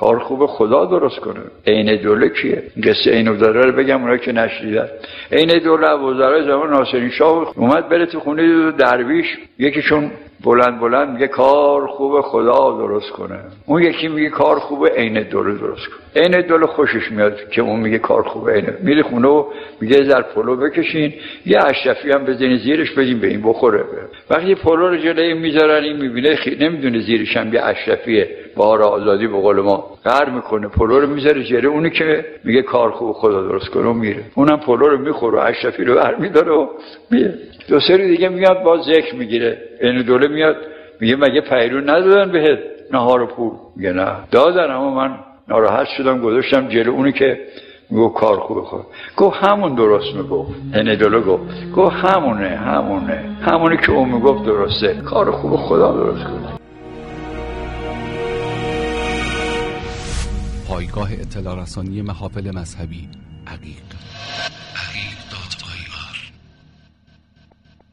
کار خوب خدا درست کنه. عین دوله کیه؟ قصه عین دوله رو بگم اونایی که نشنیدن. عین دوله وزرای زمان ناصرین شاه اومد بره تو خونه درویش، یکیشون بلند میگه کار خوب خدا درست کنه، اون یکی میگه کار خوب عین دوله درست کنه. عین دوله خوشش میاد که اون میگه کار خوب عینه، میره خونه و میگه زر پلو بکشین، یه اشرفی هم بزنین زیرش بدین به این بخوره. وقتی پلو رو جلوی میذارن این میبینه نمیدونه زیرش هم یه اشرفیه، بهار آزادی به قول ما قهر میکنه، پلو رو میذاره جلوی اونی که میگه کار خوب خدا درست کنه و میره، اونم پلو رو میخوره و اشرفی رو برمیداره و میره. دو سری دیگه میاد باز ذکر میگیره، عین دوله میاد میگه مگه پیرو ندادن بهت نهار و پول؟ میگه نه دادن، اما من ناراحت شدم گذاشتم جلو اونی که میگه کار خوبه خود. گفت همون درست میگفت. عین دوله گفت همونه که اون میگفت درسته، کار خوب خدا درست کنه. پایگاه اطلاع رسانی محافل مذهبی عقیق.